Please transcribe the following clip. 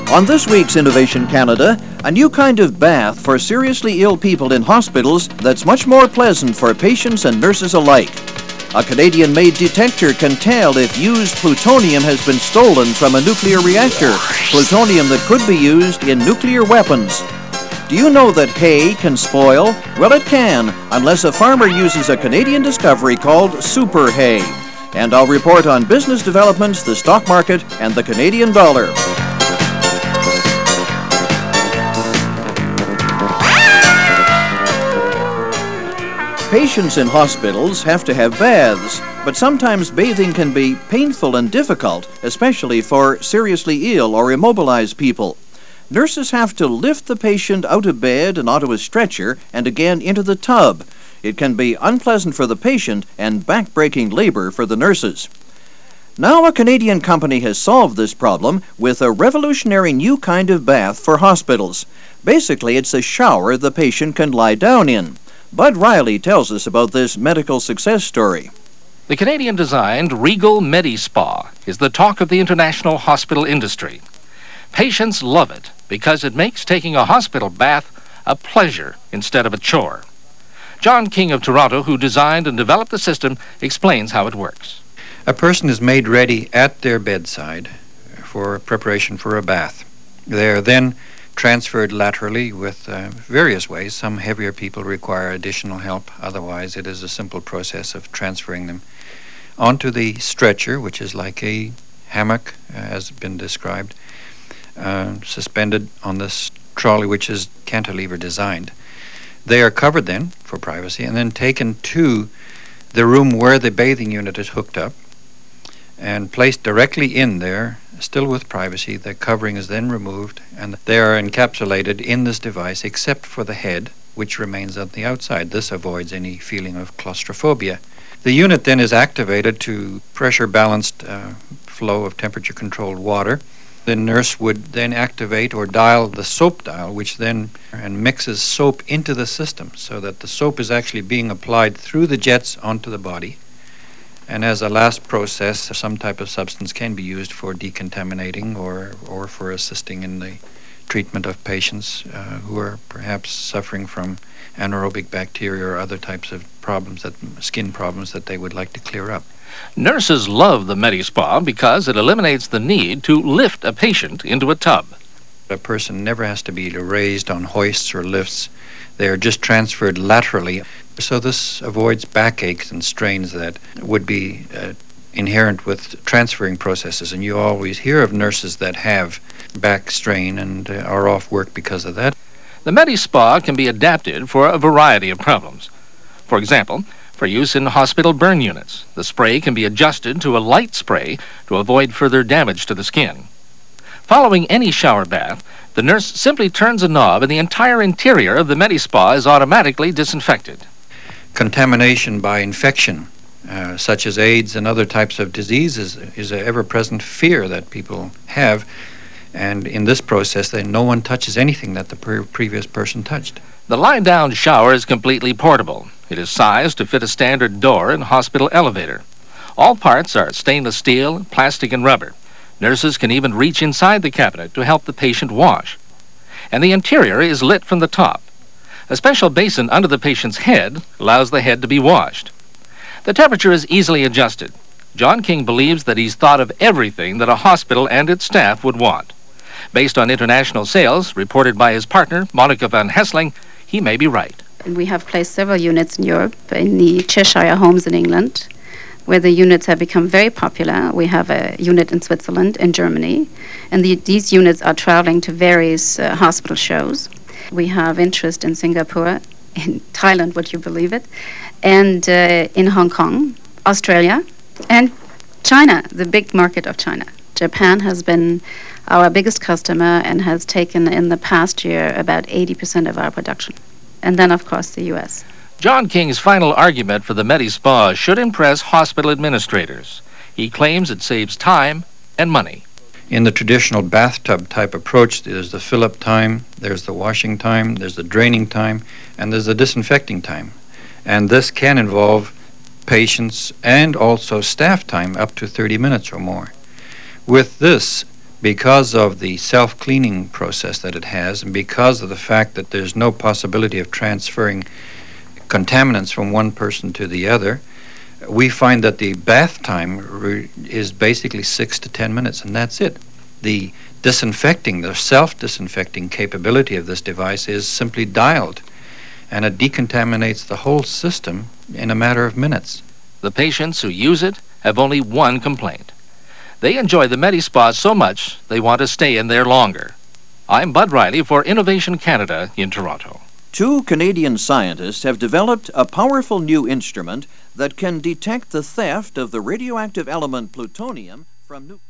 On this week's Innovation Canada, a new kind of bath for seriously ill people in hospitals that's much more pleasant for patients and nurses alike. A Canadian-made detector can tell if used plutonium has been stolen from a nuclear reactor, plutonium that could be used in nuclear weapons. Do you know that hay can spoil? Well, it can, unless a farmer uses a Canadian discovery called super hay. And I'll report on business developments, the stock market, and the Canadian dollar. Patients in hospitals have to have baths, but sometimes bathing can be painful and difficult, especially for seriously ill or immobilized people. Nurses have to lift the patient out of bed and onto a stretcher and again into the tub. It can be unpleasant for the patient and back-breaking labor for the nurses. Now a Canadian company has solved this problem with a revolutionary new kind of bath for hospitals. Basically, it's a shower the patient can lie down in. Bud Riley tells us about this medical success story. The Canadian-designed Regal Medi-Spa is the talk of the international hospital industry. Patients love it because it makes taking a hospital bath a pleasure instead of a chore. John King of Toronto, who designed and developed the system, explains how it works. A person is made ready at their bedside for preparation for a bath. They are then transferred laterally with various ways. Some heavier people require additional help. Otherwise, it is a simple process of transferring them onto the stretcher, which is like a hammock, as been described, suspended on this trolley, which is cantilever designed. They are covered then for privacy and then taken to the room where the bathing unit is hooked up and placed directly in there, still with privacy. The covering is then removed and they are encapsulated in this device except for the head, which remains on the outside. This avoids any feeling of claustrophobia. The unit then is activated to pressure-balanced flow of temperature-controlled water. The nurse would then activate or dial the soap dial, which then mixes soap into the system so that the soap is actually being applied through the jets onto the body. And as a last process, some type of substance can be used for decontaminating or for assisting in the treatment of patients who are perhaps suffering from anaerobic bacteria or other types of problems, skin problems that they would like to clear up. Nurses love the Medi-Spa because it eliminates the need to lift a patient into a tub. A person never has to be raised on hoists or lifts. They are just transferred laterally. So this avoids backaches and strains that would be inherent with transferring processes. And you always hear of nurses that have back strain and are off work because of that. The Medi-Spa can be adapted for a variety of problems. For example, for use in hospital burn units, the spray can be adjusted to a light spray to avoid further damage to the skin. Following any shower bath, the nurse simply turns a knob and the entire interior of the Medi-Spa is automatically disinfected. Contamination by infection, such as AIDS and other types of diseases, is an ever-present fear that people have. And in this process, then no one touches anything that the previous person touched. The lie-down shower is completely portable. It is sized to fit a standard door and hospital elevator. All parts are stainless steel, plastic, and rubber. Nurses can even reach inside the cabinet to help the patient wash. And the interior is lit from the top. A special basin under the patient's head allows the head to be washed. The temperature is easily adjusted. John King believes that he's thought of everything that a hospital and its staff would want. Based on international sales reported by his partner, Monica van Hessling, he may be right. We have placed several units in Europe, in the Cheshire Homes in England, where the units have become very popular. We have a unit in Switzerland and Germany, and these units are traveling to various hospital shows. We have interest in Singapore, in Thailand, would you believe it, and in Hong Kong, Australia, and China, the big market of China. Japan has been our biggest customer and has taken in the past year about 80% of our production. And then, of course, the U.S. John King's final argument for the Medi-Spa should impress hospital administrators. He claims it saves time and money. In the traditional bathtub type approach, there's the fill-up time, there's the washing time, there's the draining time, and there's the disinfecting time. And this can involve patients and also staff time up to 30 minutes or more. With this, because of the self-cleaning process that it has, and because of the fact that there's no possibility of transferring contaminants from one person to the other, we find that the bath time is basically 6 to 10 minutes, and that's it. The disinfecting, the self-disinfecting capability of this device is simply dialed, and it decontaminates the whole system in a matter of minutes. The patients who use it have only one complaint. They enjoy the Medi-Spa so much they want to stay in there longer. I'm Bud Riley for Innovation Canada in Toronto. 2 Canadian scientists have developed a powerful new instrument that can detect the theft of the radioactive element plutonium from nuclear